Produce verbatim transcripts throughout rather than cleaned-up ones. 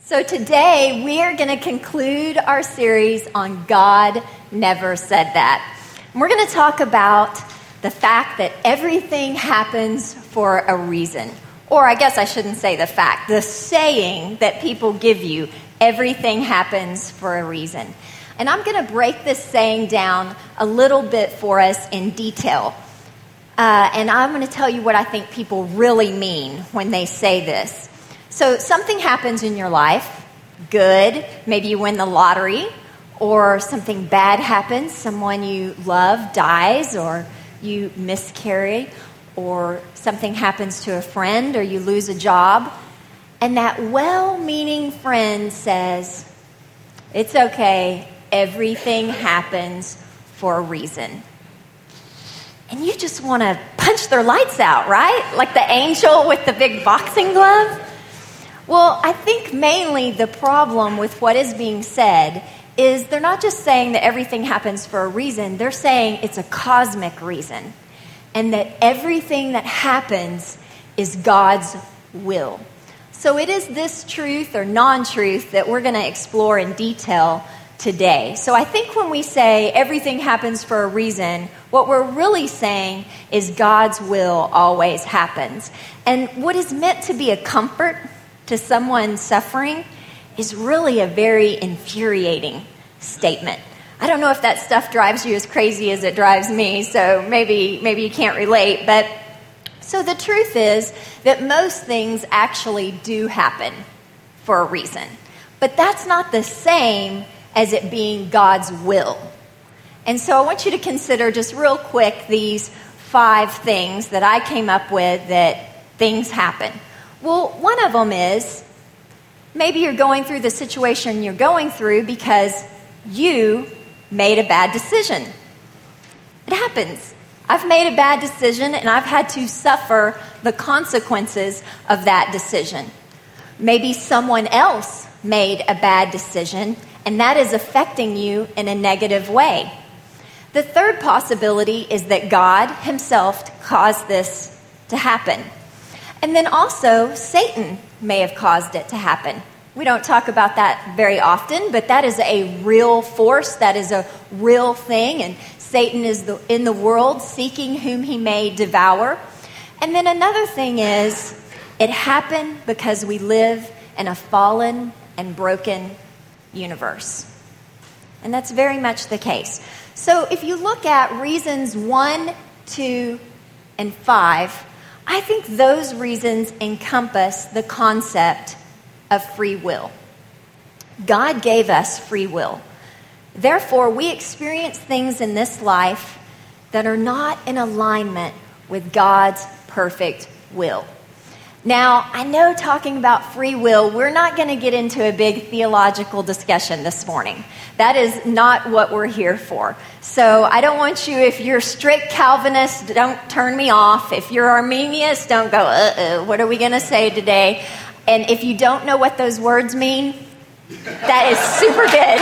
So today we are going to conclude our series on God Never Said That. And we're going to talk about the fact that everything happens for a reason. Or I guess I shouldn't say the fact, the saying that people give you, everything happens for a reason. And I'm going to break this saying down a little bit for us in detail. Uh, and I'm going to tell you what I think people really mean when they say this. So something happens in your life, good, maybe you win the lottery, or something bad happens, someone you love dies, or you miscarry, or something happens to a friend, or you lose a job, and that well-meaning friend says, it's okay, everything happens for a reason. And you just want to punch their lights out, right? Like the angel with the big boxing glove. Well, I think mainly the problem with what is being said is they're not just saying that everything happens for a reason. They're saying it's a cosmic reason. And that everything that happens is God's will. So it is this truth or non-truth that we're going to explore in detail today. So I think when we say everything happens for a reason, what we're really saying is God's will always happens. And what is meant to be a comfort to someone suffering is really a very infuriating statement. I don't know if that stuff drives you as crazy as it drives me, so maybe maybe you can't relate. But so the truth is that most things actually do happen for a reason. But that's not the same as it being God's will. And so I want you to consider just real quick these five things that I came up with that things happen. Well, one of them is maybe you're going through the situation you're going through because you made a bad decision. It happens. I've made a bad decision and I've had to suffer the consequences of that decision. Maybe someone else made a bad decision and that is affecting you in a negative way. The third possibility is that God himself caused this to happen. And then also, Satan may have caused it to happen. We don't talk about that very often, but that is a real force. That is a real thing. And Satan is the, in the world seeking whom he may devour. And then another thing is, it happened because we live in a fallen and broken universe. And that's very much the case. So if you look at reasons one, two, and five, I think those reasons encompass the concept of free will. God gave us free will. Therefore, we experience things in this life that are not in alignment with God's perfect will. Now, I know talking about free will, we're not going to get into a big theological discussion this morning. That is not what we're here for. So I don't want you, if you're strict Calvinist, don't turn me off. If you're Arminianist, don't go, uh-uh, what are we going to say today? And if you don't know what those words mean, that is super good.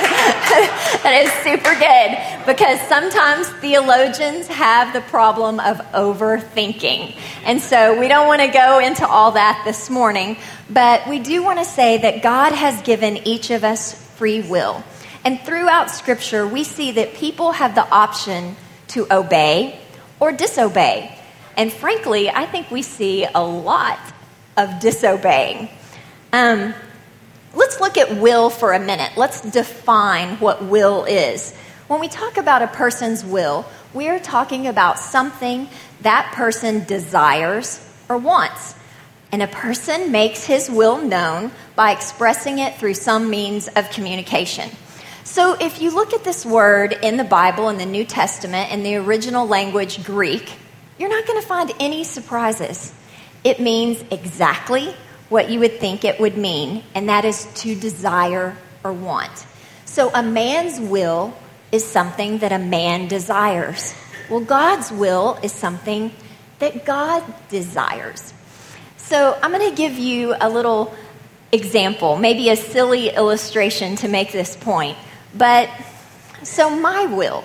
That is super good. Because sometimes theologians have the problem of overthinking. And so we don't want to go into all that this morning. But we do want to say that God has given each of us free will. And throughout Scripture, we see that people have the option to obey or disobey. And frankly, I think we see a lot of disobeying. Um, let's look at will for a minute. Let's define what will is. When we talk about a person's will, we are talking about something that person desires or wants. And a person makes his will known by expressing it through some means of communication. So if you look at this word in the Bible, in the New Testament, in the original language Greek, you're not going to find any surprises. It means exactly what you would think it would mean, and that is to desire or want. So a man's will is something that a man desires. Well, God's will is something that God desires. So I'm going to give you a little example, maybe a silly illustration to make this point. But so my will,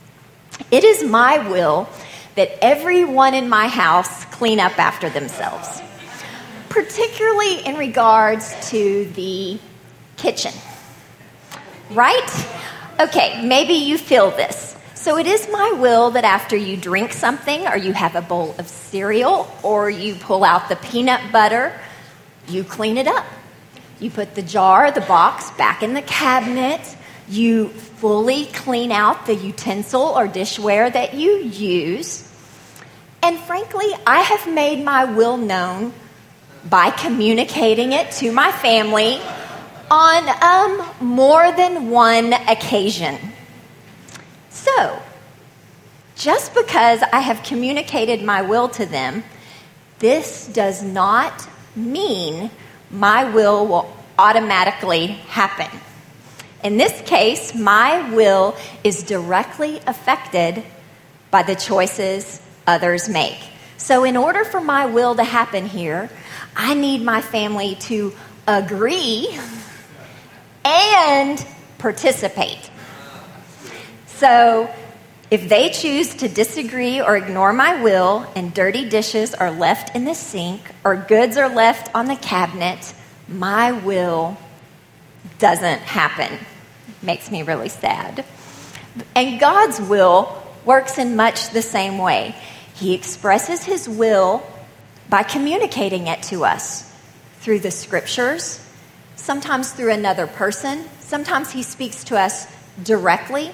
it is my will that everyone in my house clean up after themselves. particularly in regards to the kitchen. Right? Okay, maybe you feel this. So it is my will that after you drink something, or you have a bowl of cereal, or you pull out the peanut butter, you clean it up. You put the jar, the box back in the cabinet. You fully clean out the utensil or dishware that you use. And frankly, I have made my will known by communicating it to my family on um, more than one occasion. So, just because I have communicated my will to them, this does not mean my will will automatically happen. In this case, my will is directly affected by the choices others make. So in order for my will to happen here, I need my family to agree and participate. So if they choose to disagree or ignore my will, and dirty dishes are left in the sink or goods are left on the cabinet, my will doesn't happen. Makes me really sad. And God's will works in much the same way. He expresses his will by communicating it to us through the scriptures, sometimes through another person. Sometimes he speaks to us directly.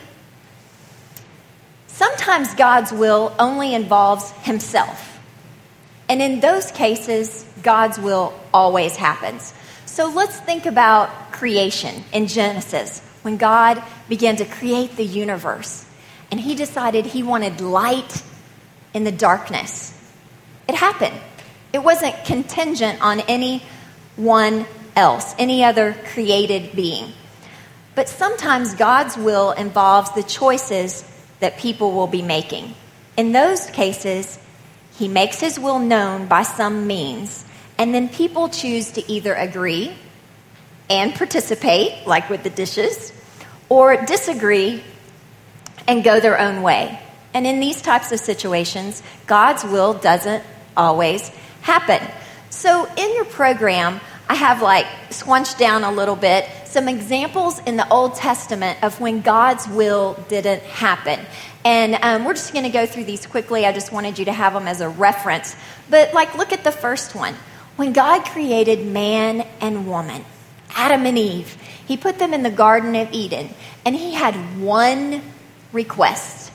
Sometimes God's will only involves himself. And in those cases, God's will always happens. So let's think about creation in Genesis, when God began to create the universe. And he decided he wanted light in the darkness. It happened. It wasn't contingent on anyone else, any other created being. But sometimes God's will involves the choices that people will be making. In those cases, he makes his will known by some means, and then people choose to either agree and participate, like with the dishes, or disagree and go their own way. And in these types of situations, God's will doesn't always happen. So in your program, I have like squunched down a little bit some examples in the Old Testament of when God's will didn't happen. And um, we're just going to go through these quickly. I just wanted you to have them as a reference. But like, look at the first one. When God created man and woman, Adam and Eve, he put them in the Garden of Eden, and he had one request.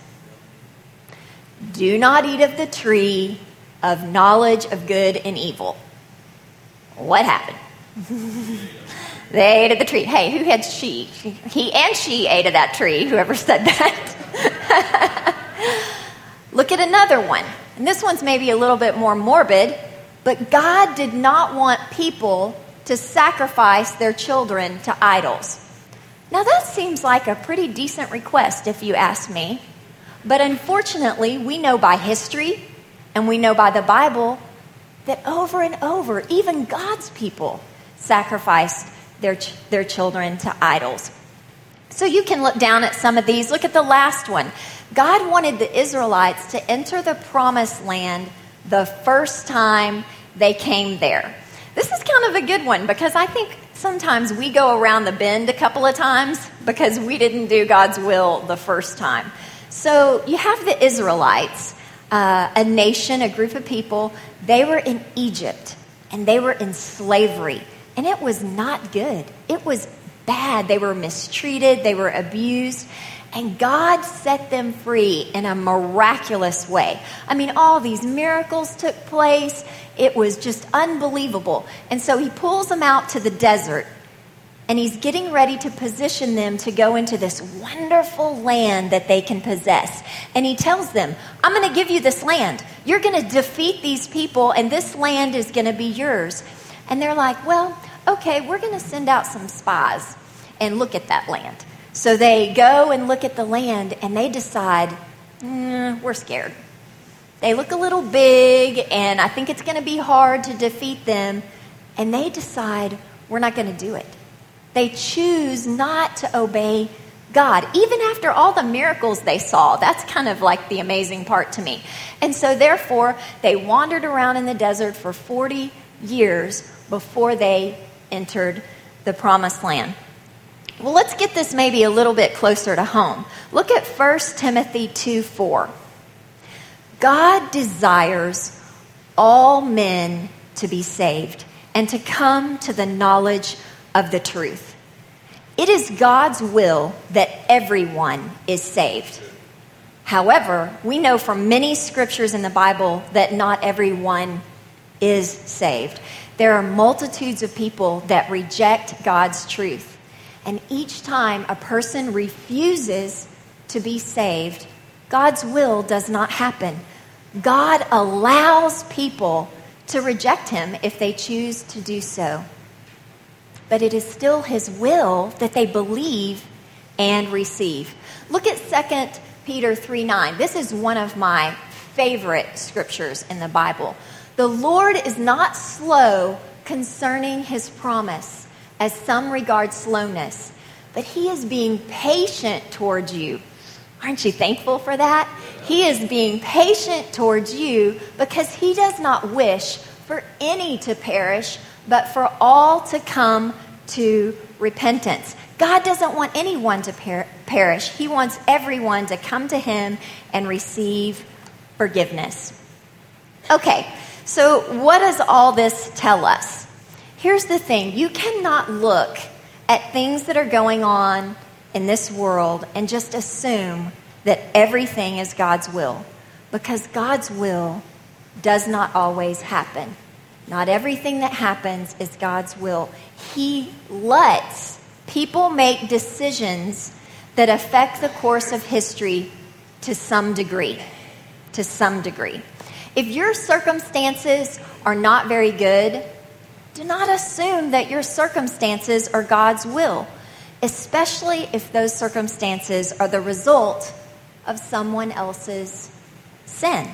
Do not eat of the tree of knowledge of good and evil. What happened? They ate of the tree. Hey, who had she? He and she ate of that tree, whoever said that. Look at another one. And this one's maybe a little bit more morbid, but God did not want people to sacrifice their children to idols. Now that seems like a pretty decent request if you ask me. But unfortunately, we know by history and we know by the Bible that over and over, even God's people sacrificed their, ch- their children to idols. So you can look down at some of these. Look at the last one. God wanted the Israelites to enter the promised land the first time they came there. This is kind of a good one because I think sometimes we go around the bend a couple of times because we didn't do God's will the first time. So you have the Israelites, uh, a nation, a group of people. They were in Egypt and they were in slavery, and it was not good. It was bad. They were mistreated. They were abused. And God set them free in a miraculous way. I mean, all these miracles took place. It was just unbelievable. And so he pulls them out to the desert, and he's getting ready to position them to go into this wonderful land that they can possess. And he tells them, I'm going to give you this land. You're going to defeat these people, and this land is going to be yours. And they're like, well, okay, we're going to send out some spies and look at that land. So they go and look at the land, and they decide, mm, we're scared. They look a little big, and I think it's going to be hard to defeat them. And they decide, we're not going to do it. They choose not to obey God, even after all the miracles they saw. That's kind of like the amazing part to me. And so therefore, they wandered around in the desert for forty years before they entered the promised land. Well, let's get this maybe a little bit closer to home. Look at First Timothy two four. God desires all men to be saved and to come to the knowledge of the truth. It is God's will that everyone is saved. However, we know from many scriptures in the Bible that not everyone is saved. There are multitudes of people that reject God's truth. And each time a person refuses to be saved, God's will does not happen. God allows people to reject him if they choose to do so. But it is still his will that they believe and receive. Look at Second Peter three nine. This is one of my favorite scriptures in the Bible. The Lord is not slow concerning his promise, as some regard slowness, but he is being patient towards you. Aren't you thankful for that? He is being patient towards you because he does not wish for any to perish, but for all to come to repentance. God doesn't want anyone to per- perish. He wants everyone to come to him and receive forgiveness. Okay, so what does all this tell us? Here's the thing. You cannot look at things that are going on in this world and just assume that everything is God's will, because God's will does not always happen. Not everything that happens is God's will. He lets people make decisions that affect the course of history to some degree. To some degree. If your circumstances are not very good, do not assume that your circumstances are God's will, especially if those circumstances are the result of someone else's sin.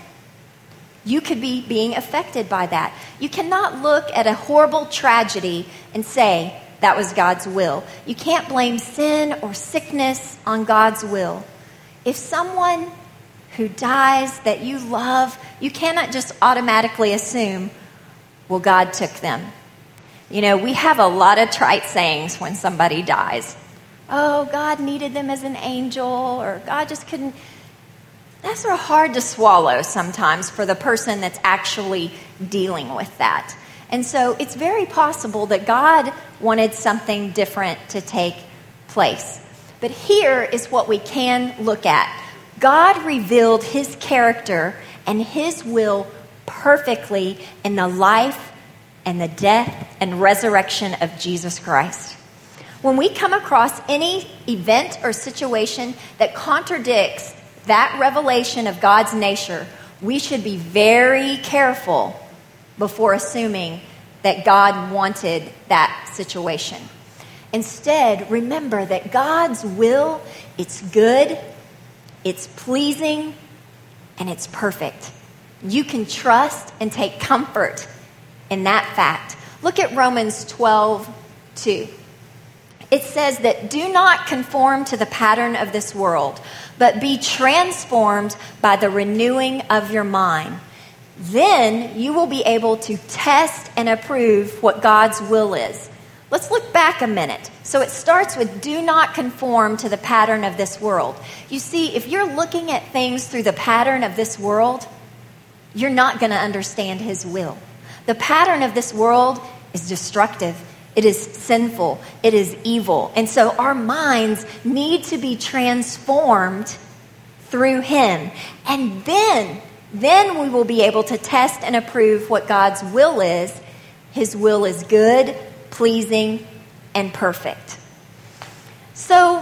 You could be being affected by that. You cannot look at a horrible tragedy and say that was God's will. You can't blame sin or sickness on God's will. If someone who dies that you love, you cannot just automatically assume, well, God took them. You know, we have a lot of trite sayings when somebody dies. Oh, God needed them as an angel, or God just couldn't. That's sort of hard to swallow sometimes for the person that's actually dealing with that. And so it's very possible that God wanted something different to take place. But here is what we can look at. God revealed his character and his will perfectly in the life and the death and resurrection of Jesus Christ. When we come across any event or situation that contradicts that revelation of God's nature, we should be very careful before assuming that God wanted that situation. Instead, remember that God's will, it's good, it's pleasing, and it's perfect. You can trust and take comfort in that fact. Look at Romans twelve two. It says that do not conform to the pattern of this world, but be transformed by the renewing of your mind. Then you will be able to test and approve what God's will is. Let's look back a minute. So it starts with do not conform to the pattern of this world. You see, if you're looking at things through the pattern of this world, you're not going to understand his will. The pattern of this world is destructive. It is sinful. It is evil. And so our minds need to be transformed through him. And then, then we will be able to test and approve what God's will is. His will is good, pleasing, and perfect. So,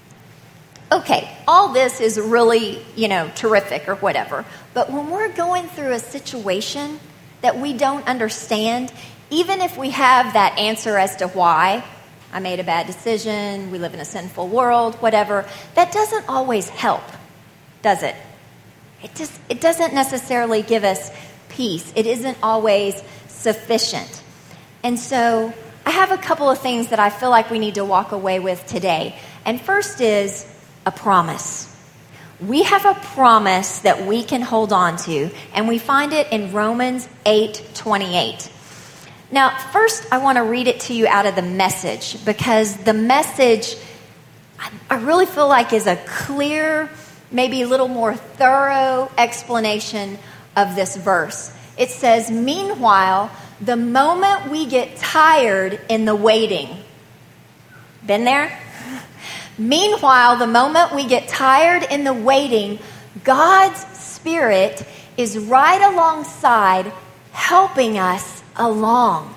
okay, all this is really, you know, terrific or whatever. But when we're going through a situation that we don't understand, even if we have that answer as to why, I made a bad decision, we live in a sinful world, whatever, that doesn't always help, does it? It just it doesn't necessarily give us peace. It isn't always sufficient. And so I have a couple of things that I feel like we need to walk away with today. And first is a promise. We have a promise that we can hold on to, and we find it in Romans eight twenty-eight. Now, first, I want to read it to you out of the Message, because the Message, I really feel like, is a clear, maybe a little more thorough explanation of this verse. It says, meanwhile, the moment we get tired in the waiting. Been there? Meanwhile, the moment we get tired in the waiting, God's Spirit is right alongside, helping us along.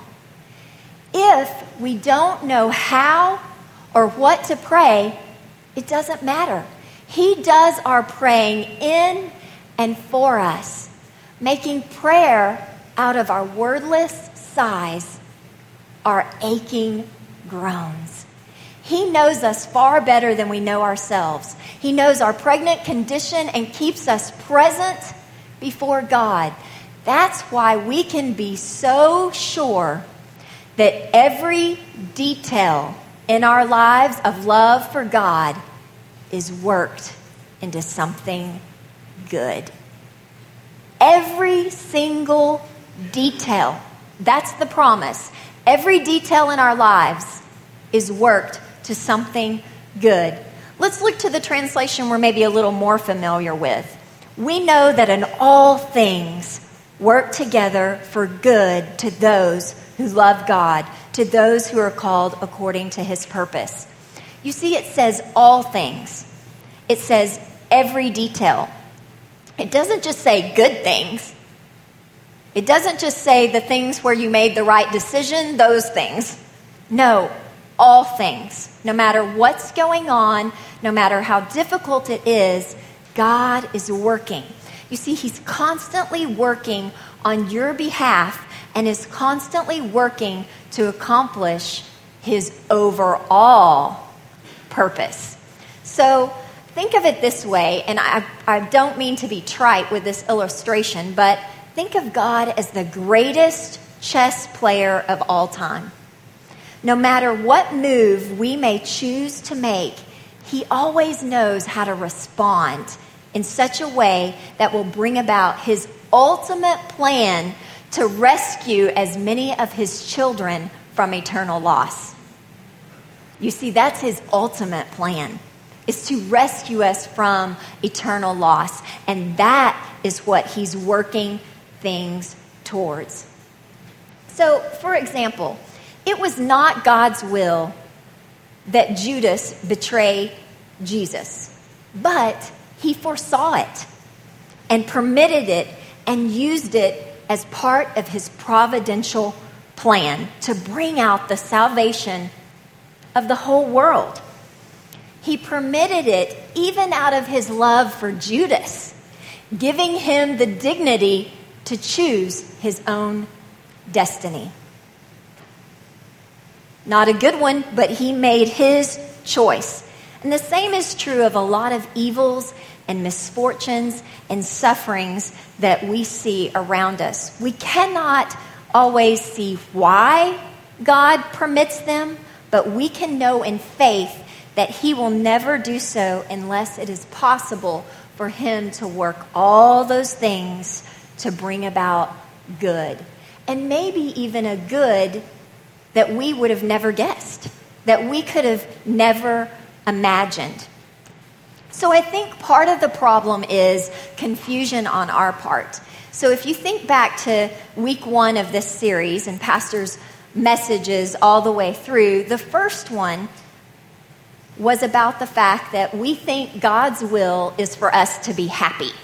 If we don't know how or what to pray, it doesn't matter. He does our praying in and for us, making prayer out of our wordless sighs, our aching groans. He knows us far better than we know ourselves. He knows our pregnant condition and keeps us present before God. That's why we can be so sure that every detail in our lives of love for God is worked into something good. Every single detail, that's the promise. Every detail in our lives is worked to something good. Let's look to the translation we're maybe a little more familiar with. We know that in all things work together for good to those who love God, to those who are called according to his purpose. You see, it says all things. It says every detail. It doesn't just say good things. It doesn't just say the things where you made the right decision, those things. No, all things. No matter what's going on, no matter how difficult it is, God is working. You see, he's constantly working on your behalf and is constantly working to accomplish his overall purpose. So think of it this way, and I, I don't mean to be trite with this illustration, but think of God as the greatest chess player of all time. No matter what move we may choose to make, he always knows how to respond in such a way that will bring about his ultimate plan to rescue as many of his children from eternal loss. You see, that's his ultimate plan, is to rescue us from eternal loss. And that is what he's working things towards. So, for example, it was not God's will that Judas betray Jesus, but he foresaw it and permitted it and used it as part of his providential plan to bring out the salvation of the whole world. He permitted it even out of his love for Judas, giving him the dignity to choose his own destiny. Not a good one, but he made his choice. And the same is true of a lot of evils and misfortunes and sufferings that we see around us. We cannot always see why God permits them, but we can know in faith that he will never do so unless it is possible for him to work all those things to bring about good. And maybe even a good that we would have never guessed, that we could have never imagined. So I think part of the problem is confusion on our part. So if you think back to week one of this series and Pastor's messages all the way through, the first one was about the fact that we think God's will is for us to be happy.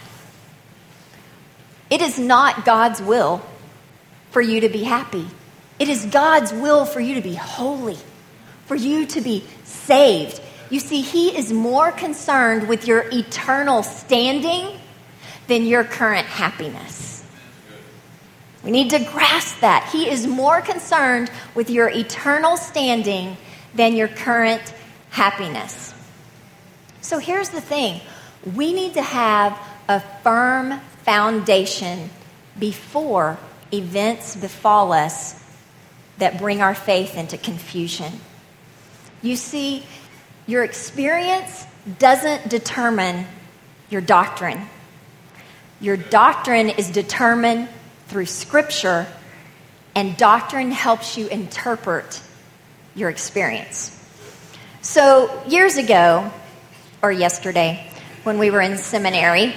It is not God's will for you to be happy. It is God's will for you to be holy, for you to be saved. You see, he is more concerned with your eternal standing than your current happiness. We need to grasp that. He is more concerned with your eternal standing than your current happiness. So here's the thing. We need to have a firm foundation before events befall us that bring our faith into confusion. You see, your experience doesn't determine your doctrine. Your doctrine is determined through Scripture and doctrine helps you interpret your experience. So years ago, or yesterday, when we were in seminary,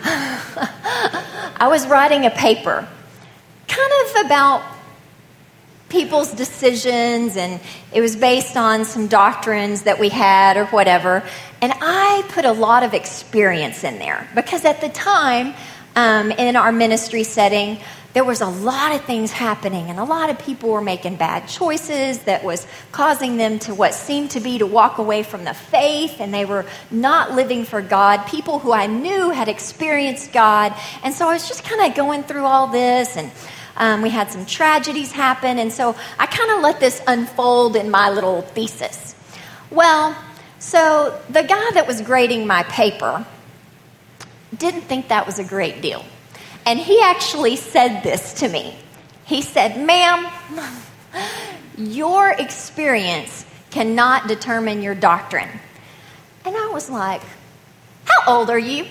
I was writing a paper kind of about people's decisions, and it was based on some doctrines that we had or whatever. And I put a lot of experience in there because at the time, um, in our ministry setting, there was a lot of things happening, and a lot of people were making bad choices that was causing them to what seemed to be to walk away from the faith, and they were not living for God. People who I knew had experienced God, and so I was just kind of going through all this, and um, we had some tragedies happen, and so I kind of let this unfold in my little thesis. Well, so the guy that was grading my paper didn't think that was a great deal. And he actually said this to me. He said, "Ma'am, your experience cannot determine your doctrine." And I was like, "How old are you?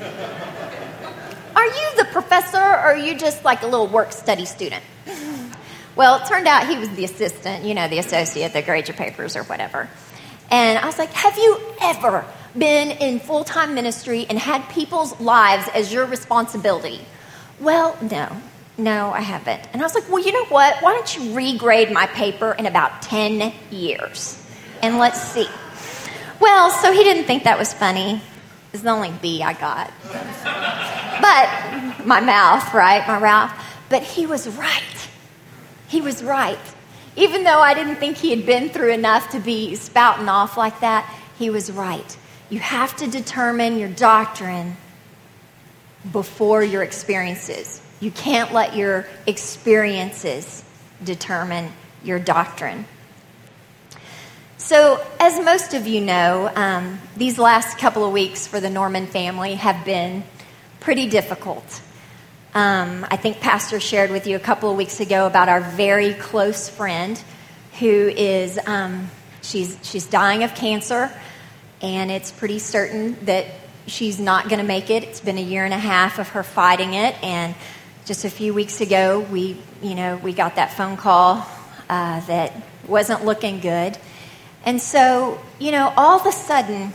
Are you the professor, or are you just like a little work-study student?" Well, it turned out he was the assistant, you know, the associate that grades your papers or whatever. And I was like, "Have you ever been in full-time ministry and had people's lives as your responsibility?" "Well, no, no, I haven't." And I was like, "Well, you know what? Why don't you regrade my paper in about ten years? And let's see." Well, so he didn't think that was funny. It's the only B I got. But my mouth, right? My mouth. But he was right. He was right. Even though I didn't think he had been through enough to be spouting off like that, he was right. You have to determine your doctrine before your experiences. You can't let your experiences determine your doctrine. So, as most of you know, um, these last couple of weeks for the Norman family have been pretty difficult. Um, I think Pastor shared with you a couple of weeks ago about our very close friend who is, um, she's she's dying of cancer, and it's pretty certain that she's not going to make it. It's been a year and a half of her fighting it, and just a few weeks ago, we, you know, we got that phone call uh, that wasn't looking good. And so, you know, all of a sudden,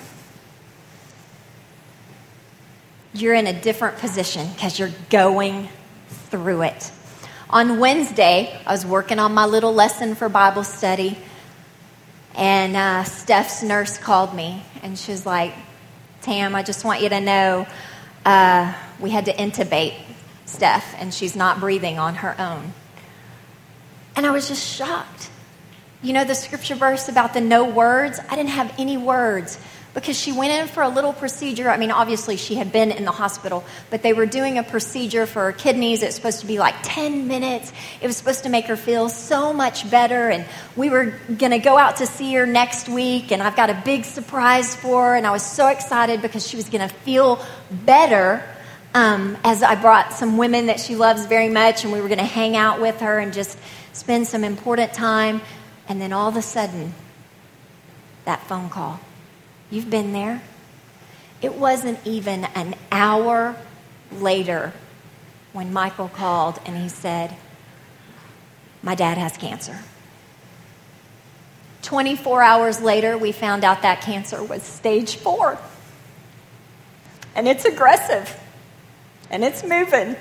you're in a different position because you're going through it. On Wednesday, I was working on my little lesson for Bible study, and uh, Steph's nurse called me, and she was like, "Tam, I just want you to know uh, we had to intubate Steph, and she's not breathing on her own." And I was just shocked. You know the scripture verse about the no words? I didn't have any words because she went in for a little procedure. I mean, obviously she had been in the hospital, but they were doing a procedure for her kidneys. It was supposed to be like ten minutes. It was supposed to make her feel so much better, and we were going to go out to see her next week, and I've got a big surprise for her, and I was so excited because she was going to feel better um, as I brought some women that she loves very much, and we were going to hang out with her and just spend some important time. And then all of a sudden, that phone call. You've been there. It wasn't even an hour later when Michael called and he said, "My dad has cancer." twenty-four hours later, we found out that cancer was stage four. And it's aggressive. And it's moving.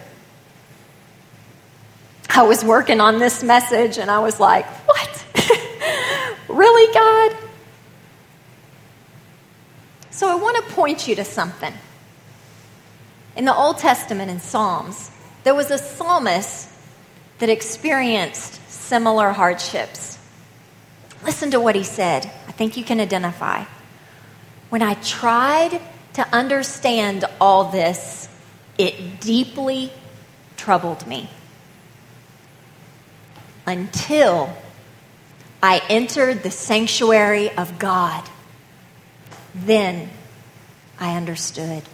I was working on this message and I was like, what? Really, God? So I want to point you to something. In the Old Testament, in Psalms, there was a psalmist that experienced similar hardships. Listen to what he said. I think you can identify. "When I tried to understand all this, it deeply troubled me. Until I entered the sanctuary of God. Then I understood."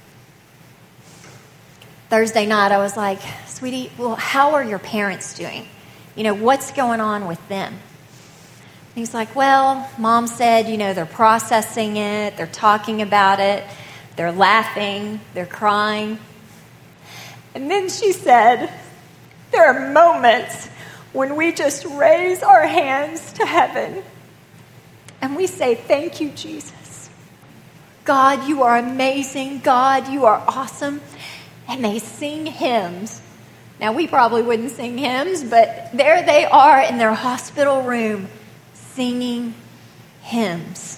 Thursday night, I was like, "Sweetie, well, how are your parents doing? You know, what's going on with them?" And he's like, "Well, Mom said, you know, they're processing it. They're talking about it. They're laughing. They're crying." And then she said, "There are moments when we just raise our hands to heaven and we say, thank you, Jesus. God, you are amazing. God, you are awesome. And they sing hymns. Now, we probably wouldn't sing hymns, but there they are in their hospital room singing hymns.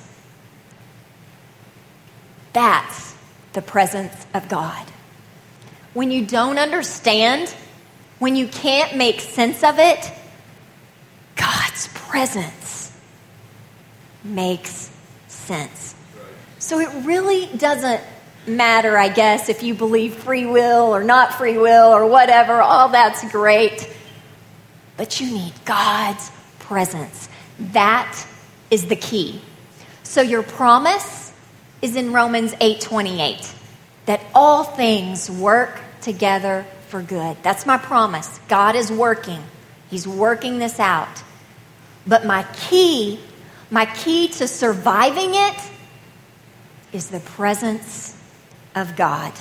That's the presence of God. When you don't understand, when you can't make sense of it, God's presence makes sense. So it really doesn't matter, I guess, if you believe free will or not free will or whatever. All that's great. But you need God's presence. That is the key. So your promise is in Romans eight twenty-eight, that all things work together for good. That's my promise. God is working. He's working this out. But my key, my key to surviving it is the presence of God.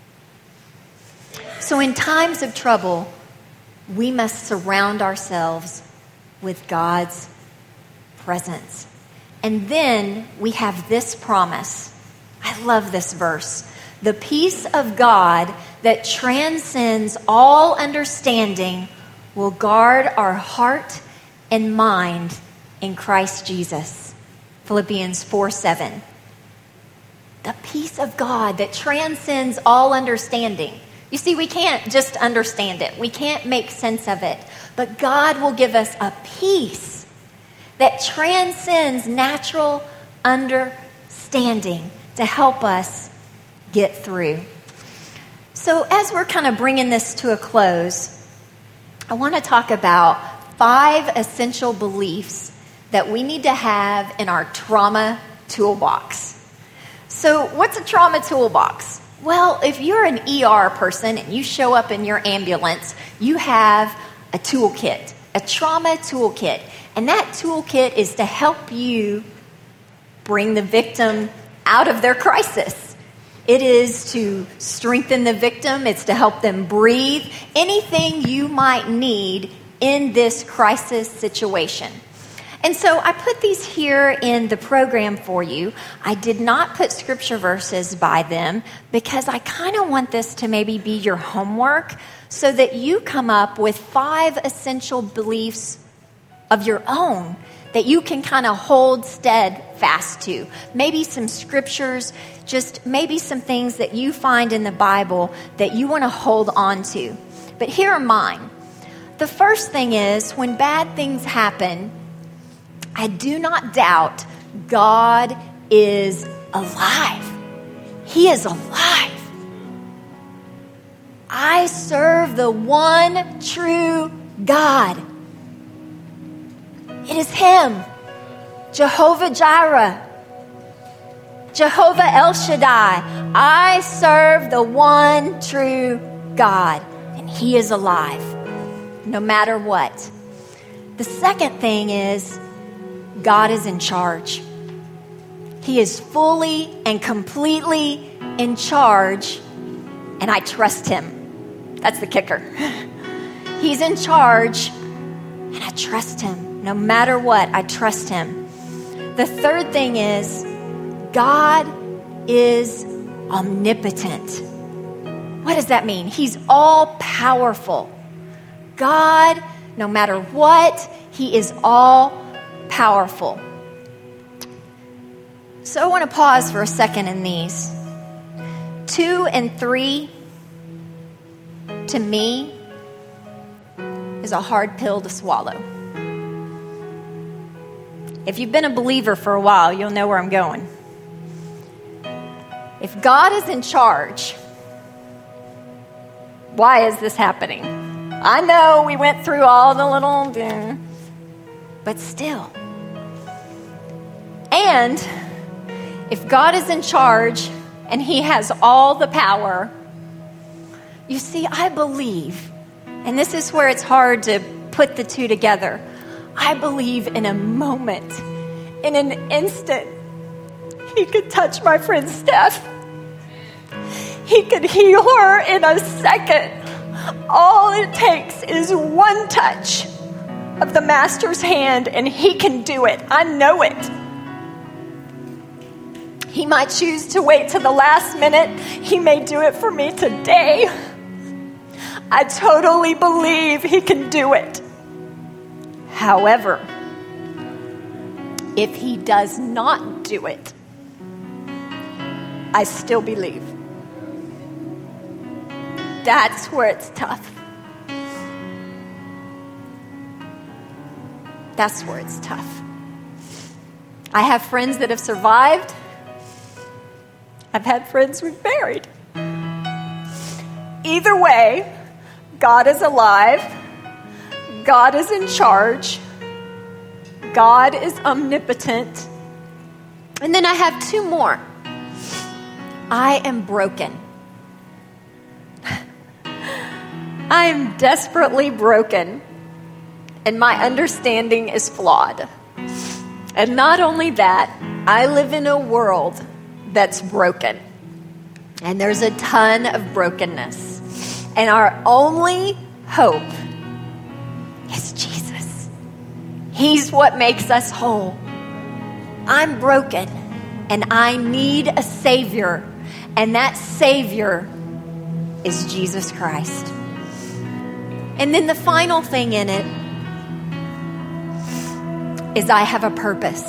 So in times of trouble, we must surround ourselves with God's presence. And then we have this promise. I love this verse. The peace of God that transcends all understanding will guard our heart and mind in Christ Jesus. Philippians four seven. The peace of God that transcends all understanding. You see, we can't just understand it. We can't make sense of it. But God will give us a peace that transcends natural understanding to help us get through. So as we're kind of bringing this to a close, I want to talk about five essential beliefs that we need to have in our trauma toolbox. So what's a trauma toolbox? Well, if you're an E R person and you show up in your ambulance, you have a toolkit, a trauma toolkit. And that toolkit is to help you bring the victim out of their crisis. It is to strengthen the victim. It's to help them breathe. Anything you might need in this crisis situation. And so I put these here in the program for you. I did not put scripture verses by them because I kind of want this to maybe be your homework so that you come up with five essential beliefs of your own that you can kind of hold steadfast to. Maybe some scriptures, just maybe some things that you find in the Bible that you want to hold on to. But here are mine. The first thing is, when bad things happen, I do not doubt God is alive. He is alive. I serve the one true God. It is Him, Jehovah Jireh, Jehovah El Shaddai. I serve the one true God, and He is alive, no matter what. The second thing is, God is in charge. He is fully and completely in charge, and I trust Him. That's the kicker. He's in charge, and I trust Him. No matter what, I trust Him. The third thing is, God is omnipotent. What does that mean? He's all powerful. God, no matter what, He is all powerful. So I want to pause for a second in these. Two and three, to me, is a hard pill to swallow. If you've been a believer for a while, you'll know where I'm going. If God is in charge, why is this happening? I know we went through all the little, but still. And if God is in charge and He has all the power, you see, I believe, and this is where it's hard to put the two together, I believe in a moment, in an instant, He could touch my friend Steph. He could heal her in a second. All it takes is one touch, of the master's hand, and he can do it. I know it. He might choose to wait till the last minute. He may do it for me today. I totally believe he can do it. However, if he does not do it, I still believe. That's where it's tough. That's where it's tough. I have friends that have survived. I've had friends we've buried. Either way, God is alive. God is in charge. God is omnipotent. And then I have two more. I am broken. I am desperately broken, and my understanding is flawed. And not only that, I live in a world that's broken. And there's a ton of brokenness. And our only hope is Jesus. He's what makes us whole. I'm broken, and I need a Savior. And that Savior is Jesus Christ. And then the final thing in it is I have a purpose.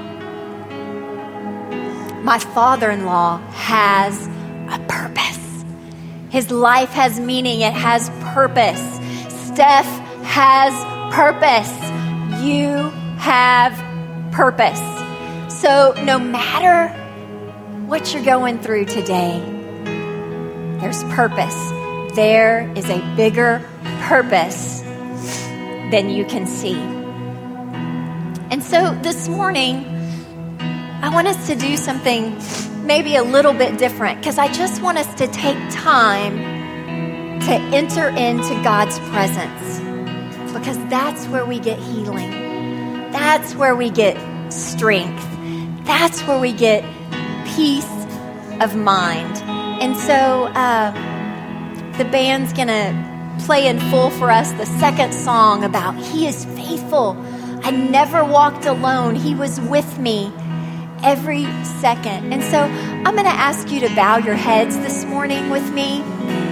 My father-in-law has a purpose. His life has meaning. It has purpose. Steph has purpose. You have purpose. So no matter what you're going through today, there's purpose. There is a bigger purpose than you can see. And so this morning, I want us to do something maybe a little bit different, because I just want us to take time to enter into God's presence, because that's where we get healing. That's where we get strength. That's where we get peace of mind. And so uh, the band's going to play in full for us the second song about He is faithful. I never walked alone. He was with me every second. And so I'm going to ask you to bow your heads this morning with me.